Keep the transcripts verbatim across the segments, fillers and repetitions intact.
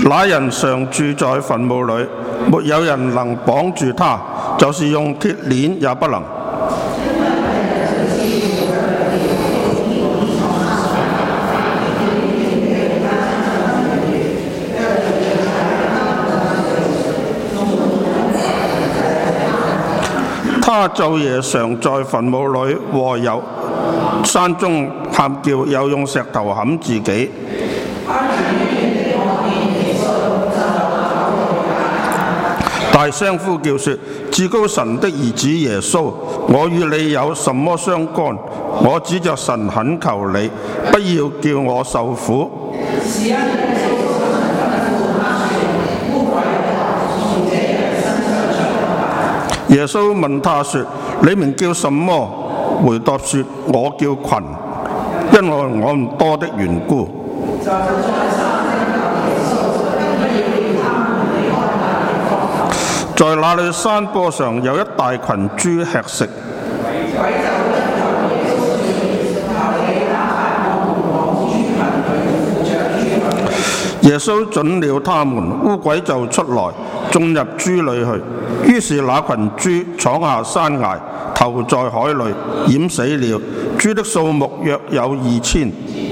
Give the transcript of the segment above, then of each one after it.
那人常住在墳墓裏，沒有人能綁住他，就是用鐵鏈也不能。他晝夜常在墳墓裏和有山中喊叫，又用石頭砍自己。大聲呼叫說：至高神的兒子耶穌，我與你有什麼相干？我指着神懇求你，不要叫我受苦。耶穌問他說：你們叫什麼？回答說：我叫群，因為我們多的緣故。在那裏山坡上有一大群豬吃食。耶穌准了他們，污鬼就出來，進入豬裏去。於是那群豬闖下山崖，投在海裏，淹死了。豬的數目約有二千。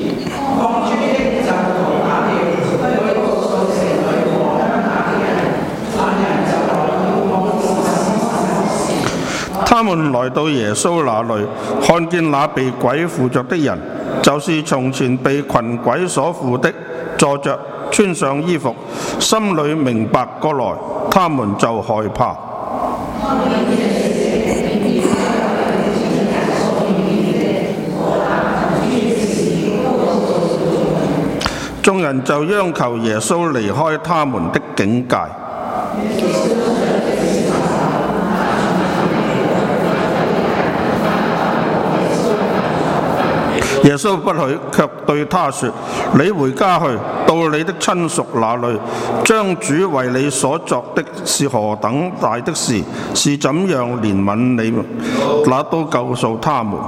他們來到耶穌那裏，看見那被鬼附着的人，就是從前被群鬼所附的，坐着，穿上衣服，心裏明白過來，他們就害怕。眾人就央求耶穌離開他們的境界。耶穌不許，卻對他說：你回家去，到你的親屬那裏，將主為你所作的是何等大的事，是怎樣憐憫你們，那都告訴他們。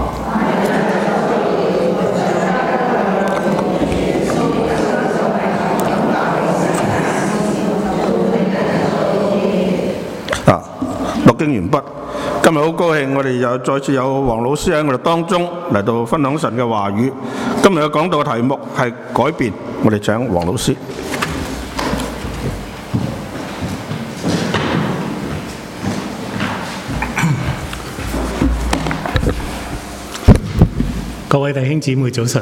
啊，讀經完畢。今日好高興，我哋又再次有黃老師喺我哋當中嚟到分享神嘅話語。今日嘅講道嘅題目係改變，我哋請黃老師。 各位弟兄姊妹早晨。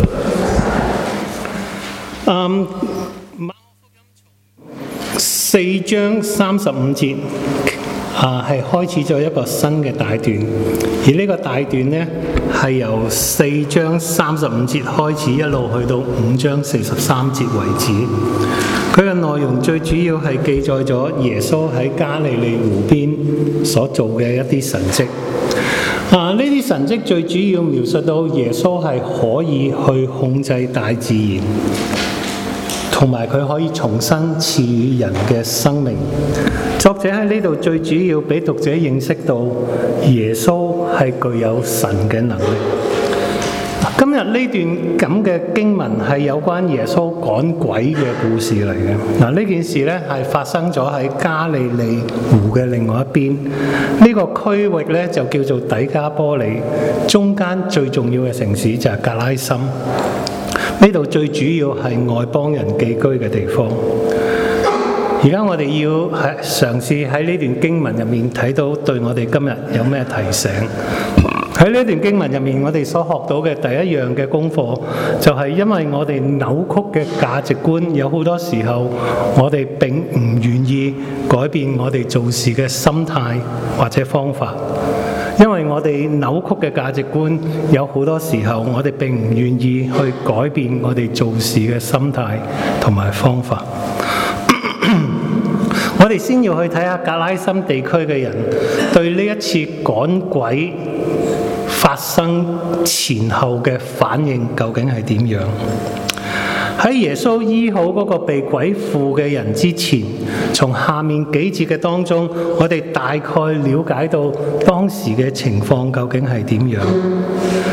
嗯，馬可福音從四章三十五節。啊，係開始咗一個新嘅大段，而呢個大段呢，係由四章三十五節開始，一路去到五章四十三節為止。佢嘅內容最主要係記載咗耶穌喺加利利湖邊所做嘅一啲神蹟。啊，呢啲神蹟最主要描述到耶穌係可以去控制大自然，同埋佢可以重新賜予人嘅生命。作者喺呢度最主要俾讀者認識到耶穌係具有神嘅能力。今日呢段咁嘅經文係有關耶穌趕鬼嘅故事嚟嘅。嗱，呢件事呢係發生咗喺加利利湖嘅另外一邊。呢、這個區域呢就叫做底加波利，中間最重要嘅城市就係格拉森。呢度最主要係外邦人寄居嘅地方。而家我哋要係嘗試喺呢段經文入面睇到對我哋今日有咩提醒。喺呢段經文入面，我哋所學到嘅第一樣嘅功課，就係因為我哋扭曲嘅價值觀，有好多時候我哋並唔願意改變我哋做事嘅心態或者方法。因為我哋扭曲嘅價值觀，有好多時候我哋並唔願意去改變我哋做事嘅心態同埋方法。我哋先要去睇下格拉森地區嘅人對呢一次趕鬼發生前後嘅反應究竟係點樣？喺耶穌醫好嗰個被鬼附嘅人之前，從下面幾節嘅當中，我哋大概了解到當時嘅情況究竟係點樣。喺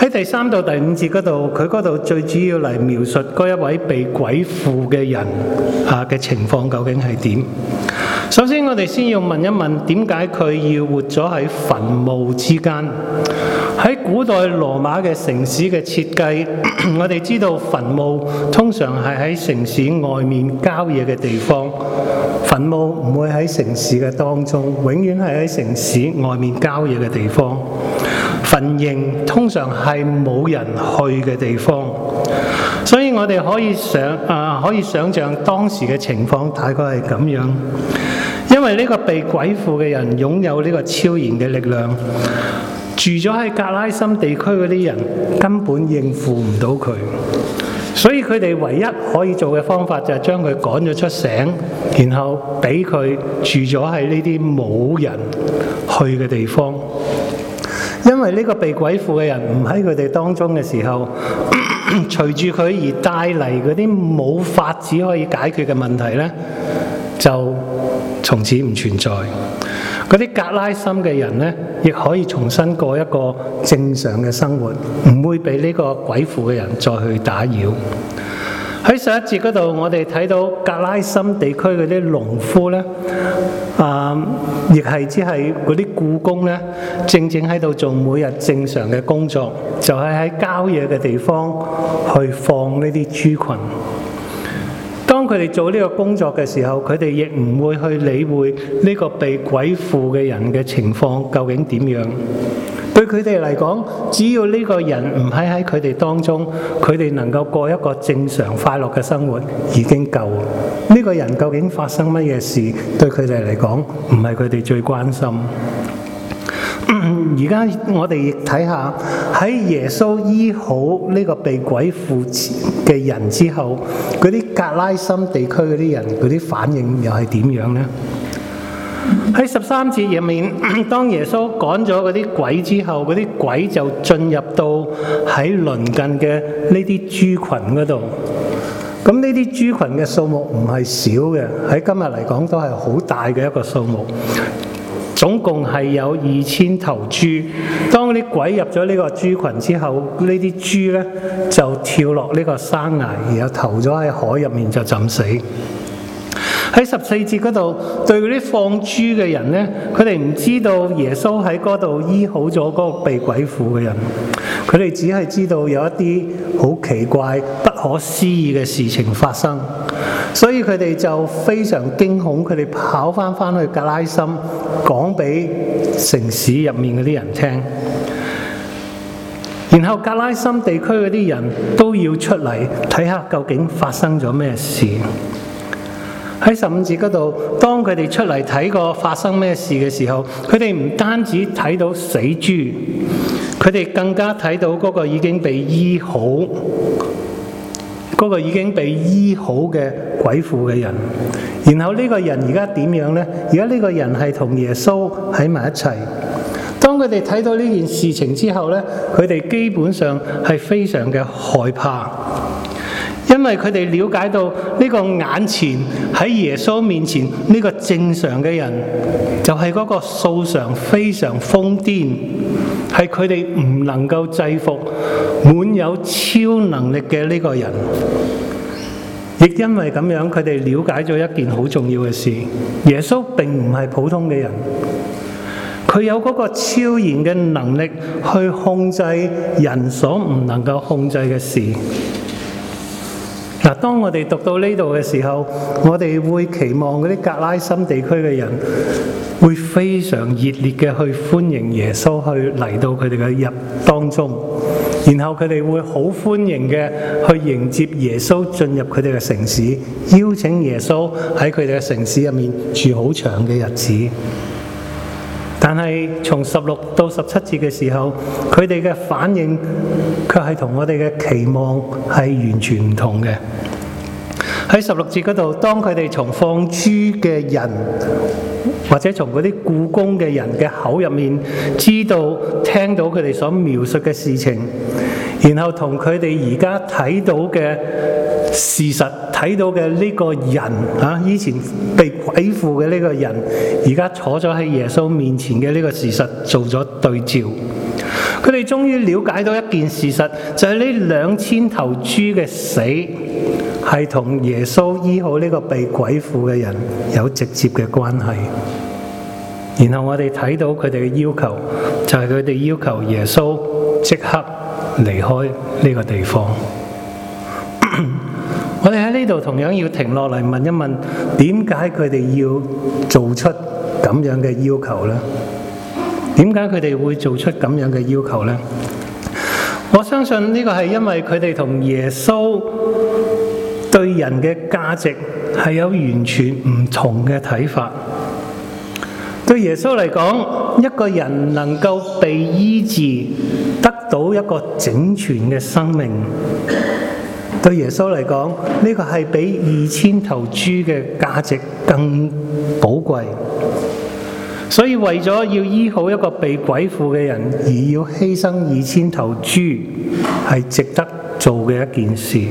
喺第三到第五節嗰度，佢嗰度最主要嚟描述嗰一位被鬼附嘅人啊嘅情況究竟係點？首先，我哋先要問一問，點解佢要活咗喺墳墓之間？喺古代羅馬嘅城市嘅設計，我哋知道墳墓通常係喺城市外面郊野嘅地方，墳墓唔會喺城市嘅當中，永遠係喺城市外面郊野嘅地方。墳塋通常係冇人去嘅地方，所以我哋可以想啊、呃，可以想像當時嘅情況大概係咁樣。因為呢個被鬼附嘅人擁有呢個超然嘅力量，住咗喺格拉森地區嗰啲人根本應付唔到佢，所以佢哋唯一可以做嘅方法就係將佢趕咗出城，然後俾佢住咗喺呢啲冇人去嘅地方。因為呢個被鬼附嘅人唔喺佢哋當中嘅時候，隨住佢而帶嚟嗰啲冇法子可以解決嘅問題呢，就從此唔存在。嗰啲格拉森嘅人呢，亦可以重新過一個正常嘅生活，唔會被呢個鬼附嘅人再去打擾。喺上一節嗰度，我哋睇到格拉森地區嗰啲農夫呢，啊，亦係只係嗰啲僱工呢，正正喺度做每日正常嘅工作，就係喺郊野嘅地方去放呢啲豬群。當佢哋做呢個工作嘅時候，佢哋亦唔會去理會呢個被鬼附嘅人嘅情況究竟點樣。對佢哋嚟講，只要呢個人唔喺喺佢哋當中，佢哋能夠過一個正常快樂嘅生活已經夠。呢個人究竟發生乜嘢事，對佢哋嚟講唔係佢哋最關心。而家我哋亦睇下喺耶穌醫好呢個被鬼附嘅人之後，嗰啲格拉森地區嗰啲人嗰啲反應又係點樣呢？喺十三節入面，當耶穌趕咗嗰啲鬼之後，嗰啲鬼就進入到喺鄰近嘅呢啲豬群嗰度。咁呢啲豬群嘅數目唔係少嘅，喺今日嚟講都係好大嘅一個數目。總共係有二千頭豬。當啲鬼入咗呢個豬群之後，呢啲豬呢就跳落呢個山崖，然後投咗喺海入面就浸死。喺十四節嗰度，對嗰啲放豬嘅人呢，佢哋唔知道耶穌喺嗰度醫好咗嗰個被鬼附嘅人，佢哋只係知道有一啲好奇怪、不可思議嘅事情發生，所以佢哋就非常驚恐，佢哋跑翻翻去格拉森，講俾城市入面嗰啲人聽。然後格拉森地區嗰啲人都要出嚟睇下究竟發生咗咩事。喺十五節嗰度，當佢哋出嚟睇過發生咩事嘅時候，佢哋唔單止睇到死豬，佢哋更加睇到嗰個已經被醫好、嗰個已經被醫好嘅鬼附嘅人。然後呢個人而家點樣呢？而家呢個人係同耶穌喺埋一齊。當佢哋睇到呢件事情之後呢，佢哋基本上係非常嘅害怕。因為佢哋了解到呢個眼前喺耶穌面前呢個正常嘅人，就係嗰個素常非常瘋癲，係佢哋唔能夠制服、滿有超能力嘅呢個人。亦因為咁樣，佢哋了解咗一件好重要嘅事：耶穌並唔係普通嘅人，佢有嗰個超然嘅能力去控制人所唔能夠控制嘅事。嗱，當我哋讀到呢度嘅時候，我哋會期望嗰啲格拉森地區嘅人會非常熱烈嘅去歡迎耶穌去嚟到佢哋嘅入當中，然後佢哋會好歡迎嘅去迎接耶穌進入佢哋嘅城市，邀請耶穌喺佢哋嘅城市入面住好長嘅日子。但係從十六到十七節嘅時候，佢哋嘅反應卻係同我哋嘅期望係完全唔同嘅。喺十六節嗰度，當佢哋從放豬嘅人或者從嗰啲僱工嘅人嘅口入面知道聽到佢哋所描述嘅事情，然後同佢哋而家睇到嘅事實睇到嘅呢個人啊，以前被鬼附嘅呢個人，而家坐咗喺耶穌面前嘅呢個事實做咗對照， 佢哋終於了解到一件事實，就係呢兩千頭豬嘅死係同耶穌醫好呢個被鬼附嘅人有直接嘅關係。然後我哋睇到佢哋嘅要求，就係佢哋要求耶穌即刻離開呢個地方。我哋喺呢度同樣要停落嚟問一問，點解佢哋要做出咁樣嘅要求呢？點解佢哋會做出咁樣嘅要求呢？我相信呢個係因為佢哋同耶穌對人嘅價值係有完全唔同嘅睇法。對耶穌嚟講，一個人能夠被醫治，得到一個整全嘅生命，對耶穌嚟講，呢個係比二千頭豬嘅價值更寶貴。所以為咗要醫好一個被鬼附嘅人，而要犧牲二千頭豬，係值得做嘅一件事。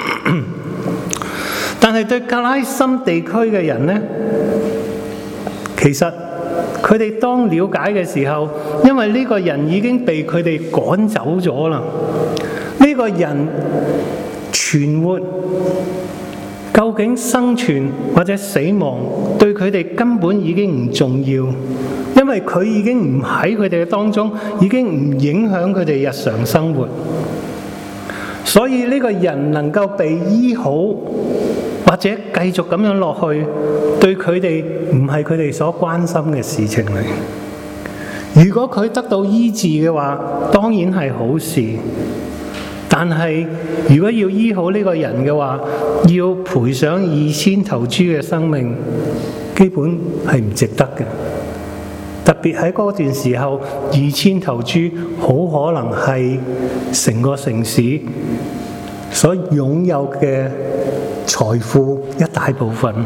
但係對格拉森地區嘅人呢，其實佢哋當了解嘅時候，因為呢個人已經被佢哋趕走咗啦。呢個人存活，究竟生存或者死亡，對佢哋根本已經唔重要，因為佢已經唔喺佢哋嘅當中，已經唔影響佢哋日常生活。所以呢個人能夠被醫好，或者繼續咁樣落去，對佢哋唔係佢哋所關心嘅事情嚟。如果佢得到醫治嘅話，當然係好事。但係如果要醫好呢個人嘅話，要賠上二千頭豬嘅生命，基本係唔值得嘅。特別喺嗰段時候，二千頭豬好可能係成個城市所擁有嘅財富一大部分。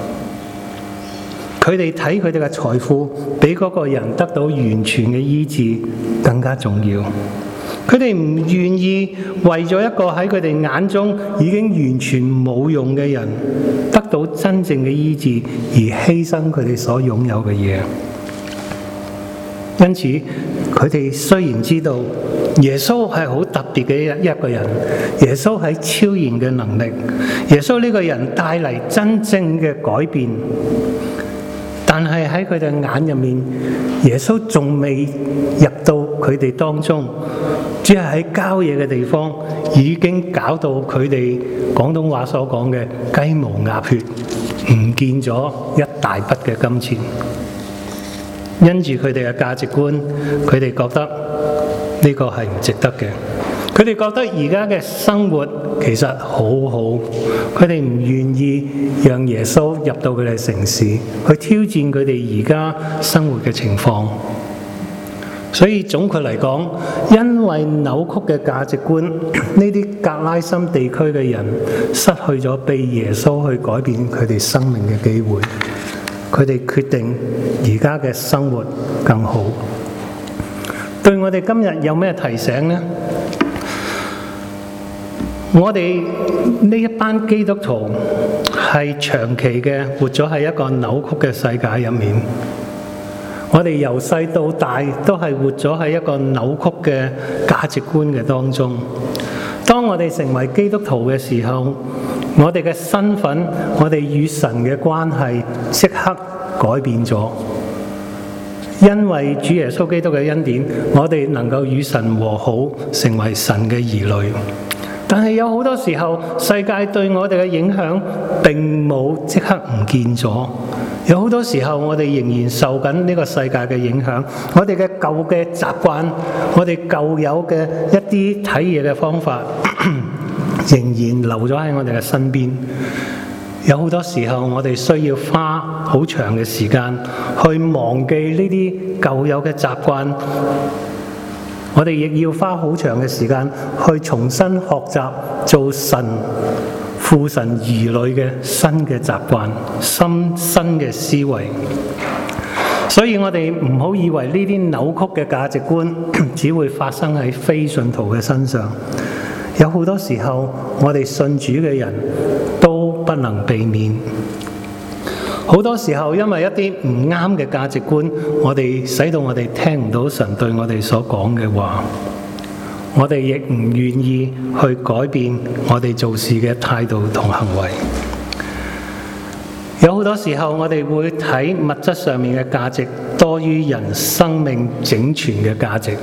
佢哋睇佢哋嘅財富比嗰個人得到完全嘅醫治更加重要。佢哋唔願意為咗一個喺佢哋眼中已經完全冇用嘅人得到真正嘅醫治，而犧牲佢哋所擁有嘅嘢。因此，佢哋雖然知道耶穌係好特別嘅一個人，耶穌係超然嘅能力，耶穌呢個人帶嚟真正嘅改變，但係喺佢哋眼入面，耶穌仲未入到佢哋當中，只係喺郊野嘅地方已經搞到佢哋廣東話所講嘅雞毛鴨血，唔見咗一大筆嘅金錢。因住佢哋嘅價值觀，佢哋覺得呢個係唔值得嘅。佢哋覺得而家嘅生活其實好好，佢哋唔願意讓耶穌入到佢哋城市，去挑戰佢哋而家生活嘅情況。所以總括嚟講，因為扭曲嘅價值觀，呢啲格拉森地區嘅人失去咗被耶穌去改變佢哋生命嘅機會。佢哋決定而家嘅生活更好。對我哋今日有咩提醒呢？我哋呢一班基督徒係長期嘅活咗喺一個扭曲嘅世界入面。我哋由細到大都係活咗喺一個扭曲嘅價值觀嘅當中。當我哋成為基督徒嘅時候，我哋嘅身份，我哋與神嘅關係即刻改變咗。因為主耶穌基督嘅恩典，我哋能夠與神和好，成為神嘅兒女。但係有好多時候，世界對我哋嘅影響並冇即刻唔見咗。有好多時候，我哋仍然受緊呢個世界嘅影響。我哋嘅舊嘅習慣，我哋舊有嘅一啲睇嘢嘅方法，仍然留咗喺我哋嘅身邊。有好多時候，我哋需要花好長嘅時間去忘記呢啲舊有嘅習慣。我哋亦要花好長嘅時間去重新學習做神父神兒女嘅新嘅習慣、新新嘅思維。所以我哋唔好以為呢啲扭曲嘅價值觀只會發生喺非信徒嘅身上。有好多時候，我哋信主嘅人都不能避免。 好多時候因為一啲唔啱嘅價值觀，我哋使到我哋聽唔到神對我哋所講嘅話，我哋亦唔願意去改變我哋做事嘅態度同行為。有好多時候我哋會睇物質上面嘅價值多於人生命整全嘅價值，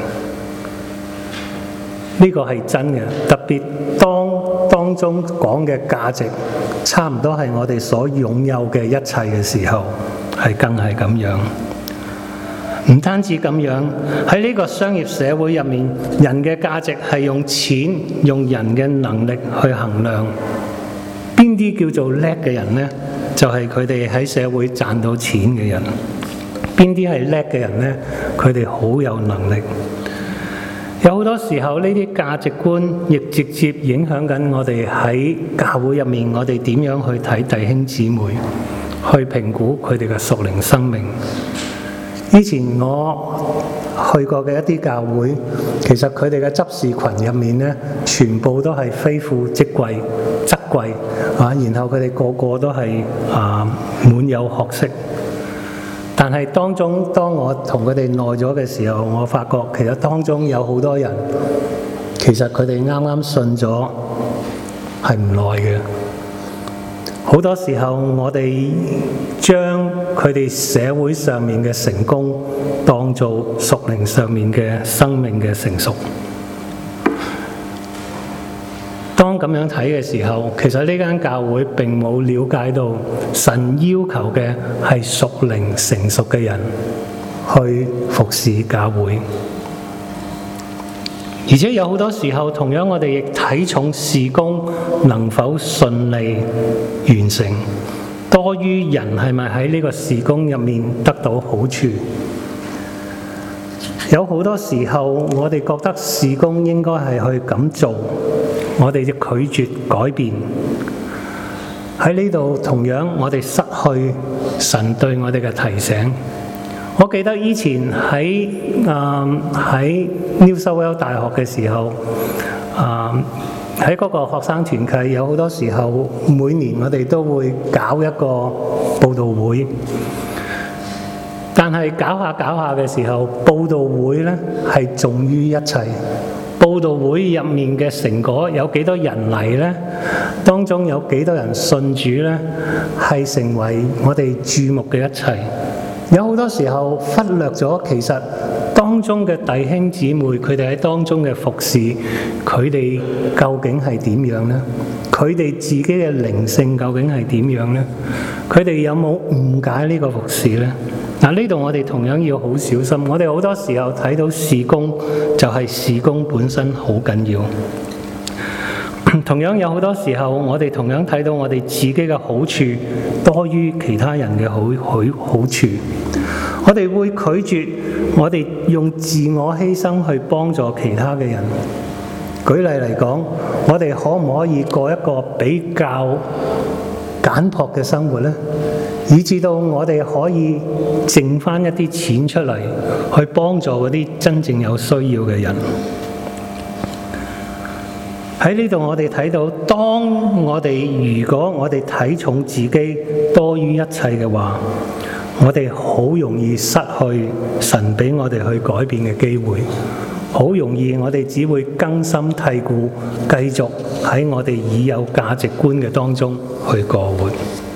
呢個係真嘅。特別當當中講嘅價值差唔多係我哋所擁有嘅一切嘅時候，係更係咁樣。唔單止咁樣，喺呢個商業社會入面，人嘅價值係用錢、用人嘅能力去衡量。邊啲叫做叻嘅人呢？就係佢哋喺社會賺到錢嘅人。邊啲係叻嘅人呢？佢哋好有能力。有好多時候呢啲價值觀亦直接影響緊我哋喺教會入面，我哋點樣去睇弟兄姊妹，去評估佢哋嘅屬靈生命。以前我去過嘅一啲教會，其實佢哋嘅執事群入面呢，全部都係非富即貴、則貴啊，然後佢哋個個都係啊滿有學識。但係當中，當我同佢哋耐咗嘅時候，我發覺其實當中有好多人，其實佢哋啱啱信咗係唔耐嘅。好多時候我哋將佢哋社會上面嘅成功當做屬靈上面嘅生命嘅成熟。當咁樣睇嘅時候，其實呢間教會並冇了解到神要求嘅係屬靈成熟嘅人去服侍教會。而且有好多時候，同樣我哋亦睇重事工能否順利完成，多於人係咪喺呢個事工入面得到好處。有好多時候，我哋覺得事工應該係去咁做，我哋就拒絕改變。喺呢度同樣，我哋失去神對我哋嘅提醒。我記得以前喺誒喺 New South Wales 大學嘅時候，誒喺嗰個學生團契，有好多時候每年我哋都會搞一個佈道會。但係搞下搞下嘅時候，佈道會咧係重於一切。佈道會入面嘅成果有幾多人嚟呢？當中有幾多人信主呢？係成為我哋注目嘅一切。有好多時候忽略咗，其實當中嘅弟兄姊妹，佢哋喺當中嘅服侍，佢哋究竟係點樣呢？佢哋自己嘅靈性究竟係點樣呢？佢哋有冇誤解呢個服侍呢？嗱，呢度我哋同樣要好小心。我哋好多時候睇到事工，就係事工本身好緊要。同樣有好多時候，我哋同樣睇到我哋自己嘅好處多於其他人嘅好好好處。我哋會拒絕我哋用自我犧牲去幫助其他嘅人。舉例嚟講，我哋可唔可以過一個比較簡樸嘅生活呢？以至到我哋可以剩翻一啲錢出嚟，去幫助嗰啲真正有需要嘅人。喺呢度我哋睇到，當我哋如果我哋睇重自己多於一切嘅話，我哋好容易失去神俾我哋去改變嘅機會。好容易我哋只會根深蒂固，繼續喺我哋已有價值觀嘅當中去過活。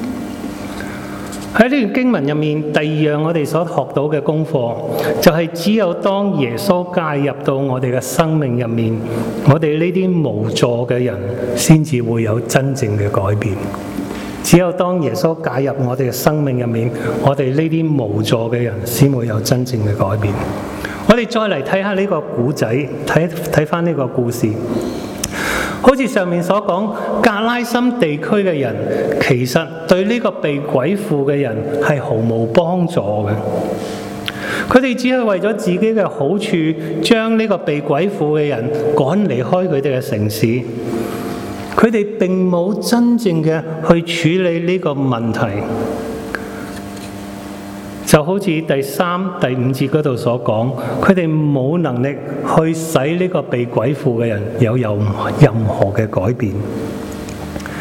喺呢段經文入面，第二樣我哋所學到嘅功課，就係只有當耶穌介入到我哋嘅生命入面，我哋呢啲無助嘅人先至會有真正嘅改變。只有當耶穌介入我哋嘅生命入面，我哋呢啲無助嘅人先會有真正嘅改變。我哋再嚟睇下呢個古仔，睇睇翻呢個故事。好似上面所講，格拉森地區嘅人其實對呢個被鬼附嘅人係毫無幫助嘅。佢哋只係為咗自己嘅好處，將呢個被鬼附嘅人趕離開佢哋嘅城市。佢哋並冇真正嘅去處理呢個問題。就好似第三、第五節嗰度所講，佢哋冇能力去使呢個被鬼附嘅人有任何嘅改變。同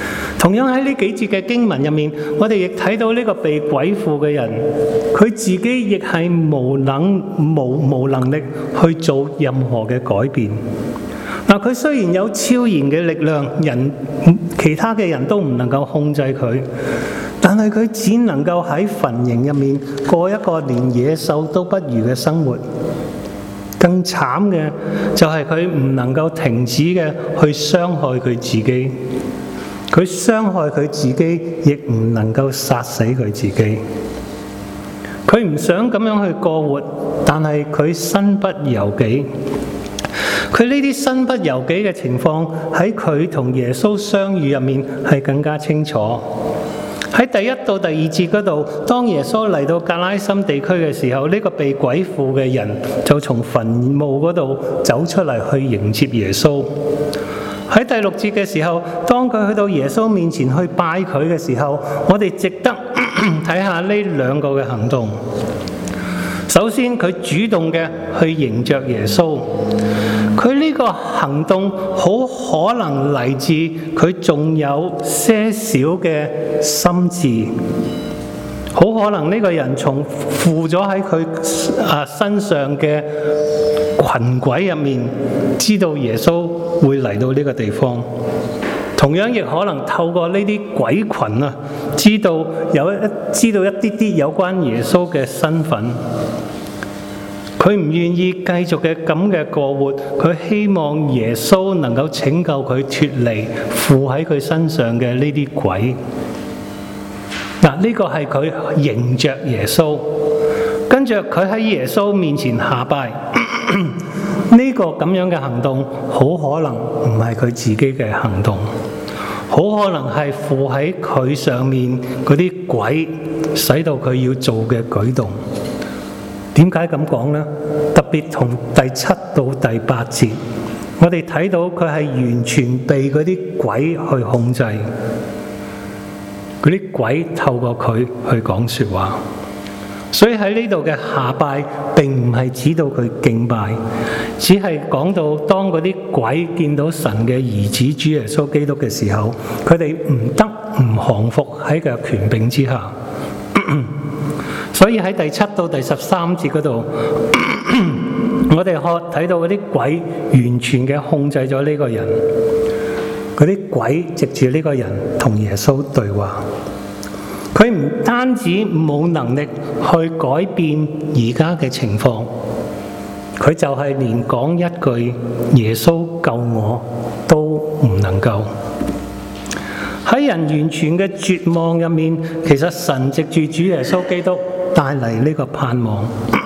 同樣喺呢幾節嘅經文入面，我哋亦睇到呢個被鬼附嘅人，佢自己亦係無能無無能力去做任何嘅改變。嗱，佢雖然有超然嘅力量，人其他嘅人都唔能夠控制佢，但係佢只能夠喺墳塋入面過一個連野獸都不如嘅生活。更慘嘅就係佢唔能夠停止嘅去傷害佢自己，佢傷害佢自己，亦唔能夠殺死佢自己。佢唔想咁樣去過活，但係佢身不由己。佢呢啲身不由己嘅情況喺佢同耶穌相遇入面係更加清楚。喺第一到第二節嗰度，當耶穌嚟到格拉森地區嘅時候，呢個被鬼附嘅人就從墳墓嗰度走出嚟去迎接耶穌。喺第六節嘅時候，當佢去到耶穌面前去拜佢嘅時候，我哋值得睇下呢兩個嘅行動。首先，佢主動嘅去迎着耶穌，佢呢個行動好可能嚟自佢仲有些少嘅心智，好可能呢個人從附咗喺佢啊身上嘅群鬼入面，知道耶穌會嚟到呢個地方。同樣亦可能透過呢啲鬼群啊，知道有一知道一啲啲有關耶穌嘅身份。佢唔願意繼續嘅咁嘅過活，佢希望耶穌能夠拯救佢脫離附喺佢身上嘅呢啲鬼。嗱，呢個係佢迎着耶穌，跟住佢喺耶穌面前下拜。呢個咁樣嘅行動，好可能唔係佢自己嘅行動，好可能係附喺佢上面嗰啲鬼，使到佢要做嘅舉動。點解咁講呢？特別同第七到第八節，我哋睇到佢係完全被嗰啲鬼去控制，嗰啲鬼透過佢去講說話。所以喺呢度嘅下拜並唔係指到佢敬拜，只係講到當嗰啲鬼見到神嘅兒子主耶穌基督嘅時候，佢哋唔得唔降服喺佢嘅權柄之下。所以喺第七到第十三節嗰度，我哋可睇到嗰啲鬼完全嘅控制咗呢個人，嗰啲鬼藉住呢個人同耶穌對話。佢唔單止冇能力去改變而家嘅情況，佢就係連講一句耶穌救我都唔能夠。喺人完全嘅絕望入面，其實神藉住主耶穌基督帶嚟呢個盼望。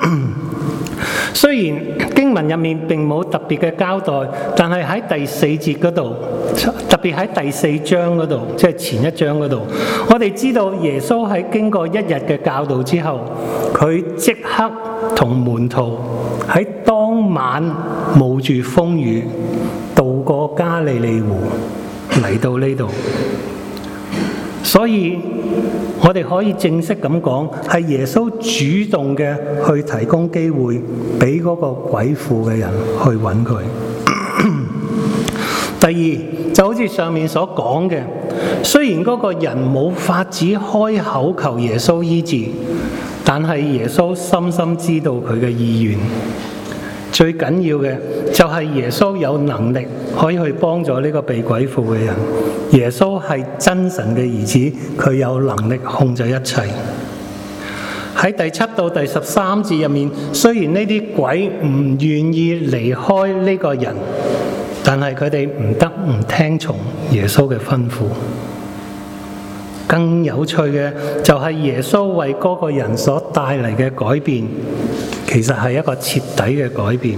雖然經文入面並冇特別嘅交代，但係喺第四節嗰度，特別喺第四章嗰度，即係前一章嗰度，我哋知道耶穌喺經過一日嘅教導之後，佢即刻同門徒喺當晚冒住風雨渡過加利利湖嚟到呢度。所以我哋可以正式咁講，係耶穌主動嘅去提供機會俾嗰個鬼附嘅人去揾佢。第二，就好似上面所講嘅，雖然嗰個人冇法子開口求耶穌醫治，但係耶穌深深知道佢嘅意願。最緊要嘅就係耶穌有能力可以去幫助呢個被鬼附嘅人。耶穌係真神嘅兒子，佢有能力控制一切。喺第七到第十三節入面，雖然呢啲鬼唔願意離開呢個人，但係佢哋唔得唔聽從耶穌嘅吩咐。更有趣嘅就係耶穌為嗰個人所帶嚟嘅改變，其實係一個徹底嘅改變。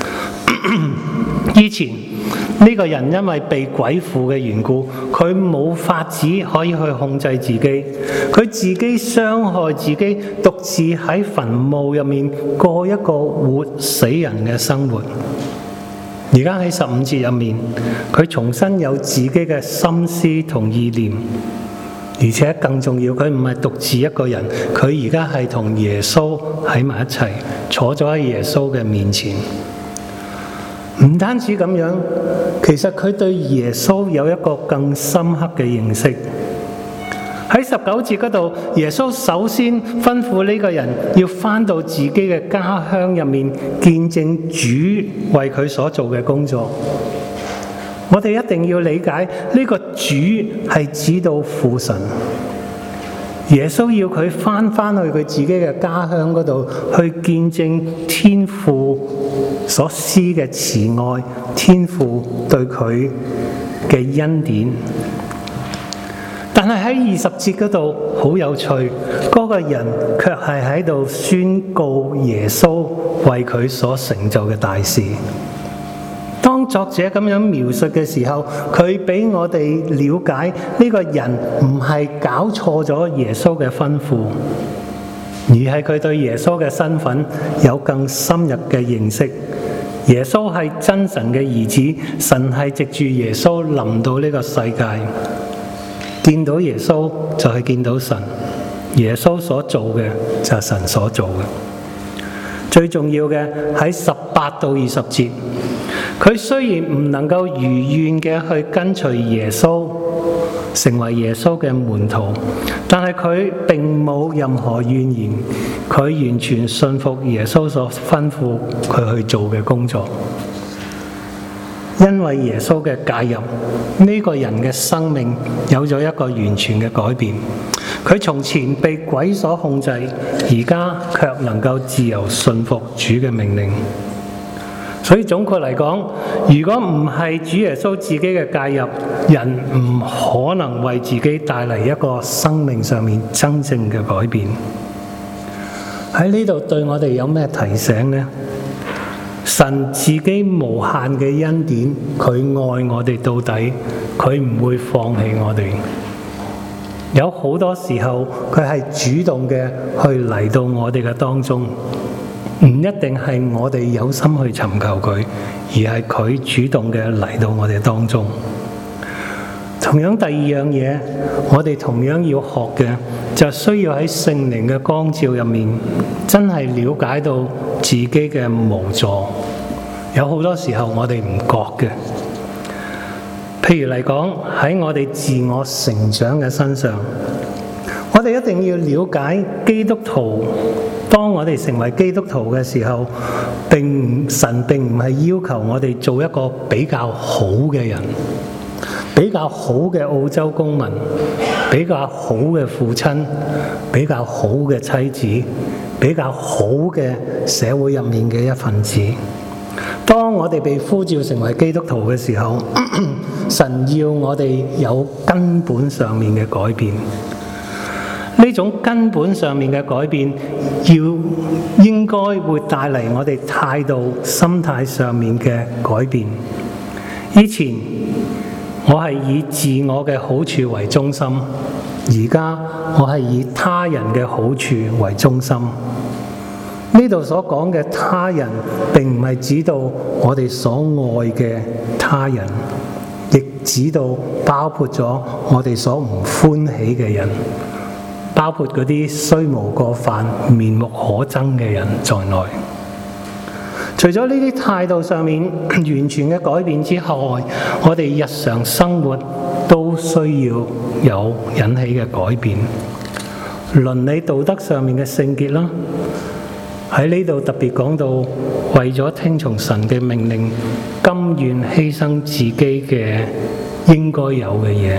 以前呢個人因為被鬼附嘅緣故，佢冇法子可以去控制自己，佢自己傷害自己，獨自喺墳墓入面過一個活死人嘅生活。而家喺十五節入面，佢重新有自己嘅心思同意念，而且更重要，佢唔係獨自一個人，佢而家係同耶穌喺埋一齊，坐咗喺耶穌嘅面前。 唔單止咁樣，其實佢對耶穌有一個更深刻嘅認識。喺十九節嗰度，耶穌首先吩咐呢個人要返到自己嘅家鄉入面，見證主為佢所做嘅工作。我哋一定要理解呢個主係指到父神。耶穌要佢返返去佢自己嘅家鄉嗰度，去見證天父所施嘅慈愛，天父對佢嘅恩典。但係喺二十節嗰度好有趣，嗰個人卻係喺度宣告耶穌為佢所成就嘅大事。當作者咁樣描述嘅時候，佢俾我哋了解呢個人唔係搞錯咗耶穌嘅吩咐，而係佢對耶穌嘅身份有更深入嘅認識。耶穌係真神嘅兒子，神係藉住耶穌臨到呢個世界。見到耶穌就係見到神，耶穌所做嘅就係神所做嘅。最重要嘅喺十八到二十節，佢雖然唔能夠如願嘅去跟隨耶穌，成為耶穌嘅門徒，但係佢並冇任何怨言，佢完全信服耶穌所吩咐佢去做嘅工作。因為耶穌嘅介入，呢個人嘅生命有咗一個完全嘅改變。佢從前被鬼所控制，而家卻能夠自由信服主嘅命令。所以總括嚟講，如果唔係主耶穌自己嘅介入，人唔可能為自己帶嚟一個生命上面真正嘅改變。喺呢度對我哋有咩提醒呢？神自己無限嘅恩典，佢愛我哋到底，佢唔會放棄我哋。有好多時候，佢係主動嘅去嚟到我哋嘅當中，唔一定係我哋有心去尋求佢，而係佢主動嘅嚟到我哋當中。同樣第二樣嘢，我哋同樣要學嘅，就需要喺聖靈嘅光照入面，真係了解到自己嘅無助。有好多時候我哋唔覺嘅，譬如嚟講喺我哋自我成長嘅身上，我哋一定要了解基督徒。當我哋成為基督徒嘅時候，並神並唔係要求我哋做一個比較好嘅人，比較好嘅澳洲公民，比較好嘅父親，比較好嘅妻子，比較好嘅社會入面嘅一份子。當我哋被呼召成為基督徒嘅時候，神要我哋有根本上面嘅改變。呢種根本上面嘅改變，要應該會帶嚟我哋態度、心態上面嘅改變。以前我係以自我嘅好處為中心，而家我係以他人嘅好處為中心。呢度所講嘅他人，並唔係指到我哋所愛嘅他人，亦指到包括咗我哋所唔歡喜嘅人，包括嗰啲雖無過犯、面目可憎嘅人在內。除咗呢啲態度上面完全嘅改變之外，我哋日常生活都需要有引起嘅改變。倫理道德上面嘅聖潔啦，喺呢度特別講到，為咗聽從神嘅命令，甘願犧牲自己嘅應該有嘅嘢。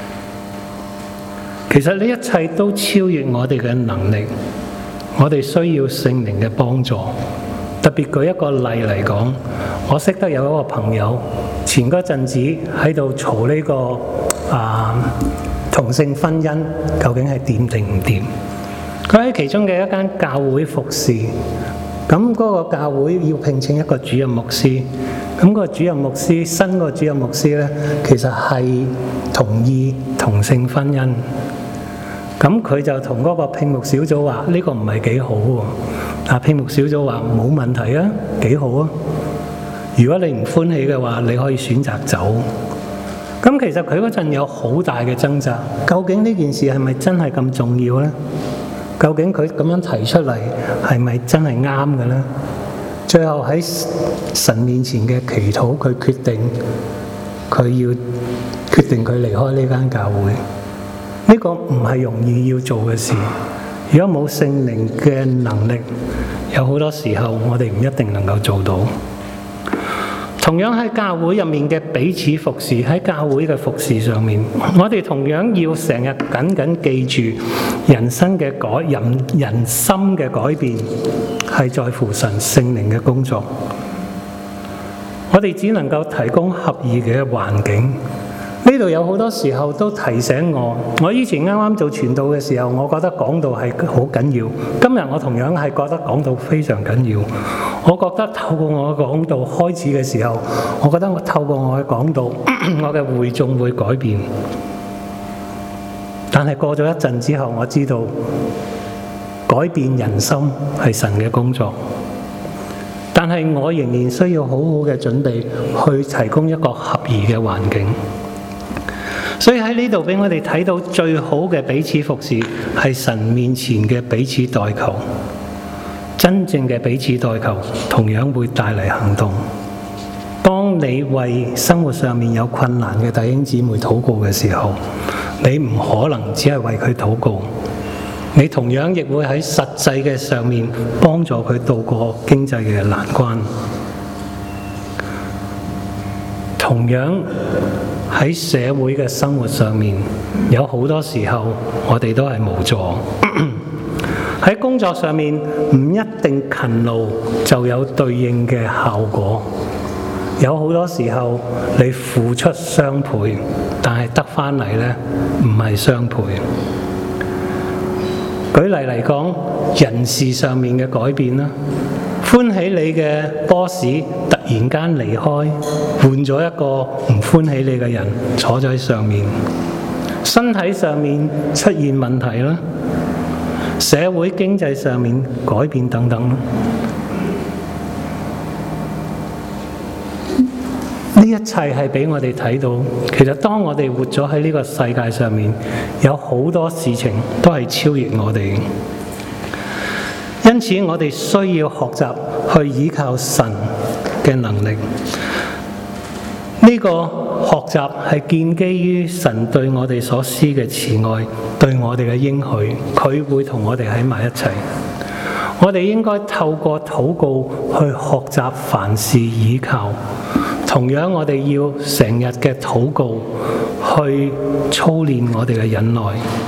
其實呢一切都超越我哋嘅能力，我哋需要聖靈嘅幫助。特別舉一個例嚟講，我識得有一個朋友，前嗰陣子喺度嘈呢個啊同性婚姻究竟係掂定唔掂？佢喺其中嘅一間教會服侍，咁嗰個教會要聘請一個主任牧師，咁個主任牧師新個主任牧師咧，其實係同意同性婚姻。咁佢就同嗰個聘牧小組話：呢個唔係幾好喎。但聘牧小組話冇問題啊，幾好啊。如果你唔歡喜嘅話，你可以選擇走。咁其實佢嗰陣有好大嘅掙扎，究竟呢件事係咪真係咁重要呢？究竟佢咁樣提出嚟係咪真係啱嘅呢？ 最後喺神面前嘅祈禱，佢決定佢要決定佢離開呢間教會。呢個唔係容易要做嘅事。如果冇聖靈嘅能力，有好多時候我哋唔一定能夠做到。同樣喺教會入面嘅彼此服侍，喺教會嘅服侍上面，我哋同樣要成日緊緊記住人生嘅改人人心嘅改變係在乎神聖靈嘅工作。我哋只能夠提供合宜嘅環境。呢度有好多時候都提醒我，我以前啱啱做傳道嘅時候，我覺得講道係好緊要。今日我同樣係覺得講道非常緊要。我覺得透過我嘅講道開始嘅時候，我覺得我透過我嘅講道，我嘅會眾會改變。但係過咗一陣之後，我知道改變人心係神嘅工作。但係我仍然需要好好嘅準備去提供一個合宜嘅環境。所以喺呢度俾我哋睇到最好嘅彼此服侍係神面前嘅彼此代求。真正嘅彼此代求同樣會帶嚟行動。當你為生活上面有困難嘅弟兄姊妹禱告嘅時候，你唔可能只係為佢禱告，你同樣亦會喺實際嘅上面幫助佢渡過經濟嘅難關。同樣喺社會嘅生活上面，有好多時候我哋都係無助。喺工作上面唔一定勤勞就有對應嘅效果，有好多時候你付出雙倍，但係得返嚟呢唔係雙倍。舉例嚟講，人事上面嘅改變啦，歡喜你嘅 boss 突然間離開，換咗一個唔歡喜你嘅人坐咗喺上面，身體上面出現問題啦，社會經濟上面改變等等啦，呢一切係俾我哋睇到，其實當我哋活咗喺呢個世界上面，有好多事情都係超越我哋。因此我哋需要學習去依靠神嘅能力。呢個學習係建基於神對我哋所施嘅慈愛，對我哋嘅應許，佢會同我哋喺埋一齊。我哋應該透過禱告去學習凡事倚靠。同樣我哋要成日嘅禱告去操練我哋嘅忍耐。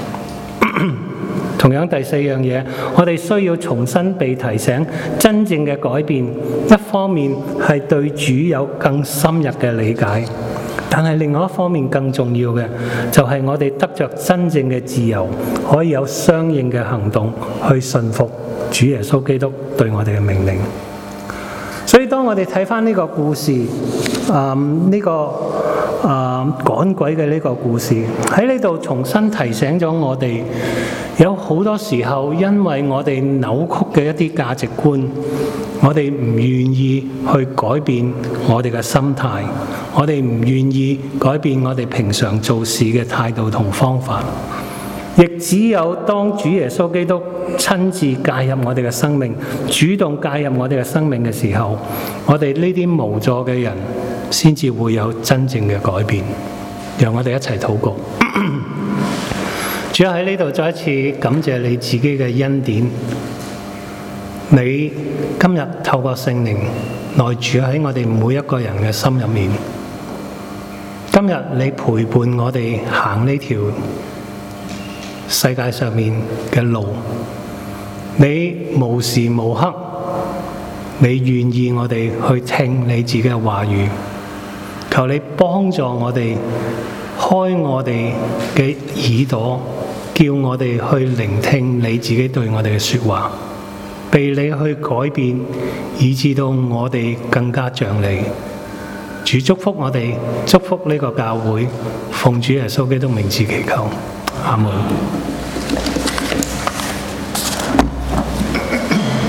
同樣第四樣嘢，我哋需要重新被提醒，真正嘅改變，一方面係對主有更深入嘅理解，但係另外一方面更重要嘅，就係我哋得着真正嘅自由，可以有相應嘅行動去順服主耶穌基督對我哋嘅命令。所以當我哋睇返呢個故事，啊、嗯、呢、這個啊趕鬼嘅呢個故事喺呢度重新提醒咗我哋，有好多時候因為我哋扭曲嘅一啲價值觀，我哋唔願意去改變我哋嘅心態，我哋唔願意改變我哋平常做事嘅態度同方法。亦只有當主耶穌基督親自介入我哋嘅生命，主動介入我哋嘅生命嘅時候，我哋呢啲無助嘅人先至會有真正嘅改變。讓我哋一齊禱告。主要喺呢度再一次感謝你自己嘅恩典，你今日透過聖靈內住喺我哋每一個人嘅心入面。今日你陪伴我哋行呢條世界上面嘅路，你無時無刻你願意我哋去聽你自己嘅話語，求你幫助我哋開我哋嘅耳朵，叫我哋去聆聽你自己對我哋嘅說話，被你去改變，以致到我哋更加像你。主祝福我哋，祝福呢個教會，奉主耶穌基督名字祈求，阿門。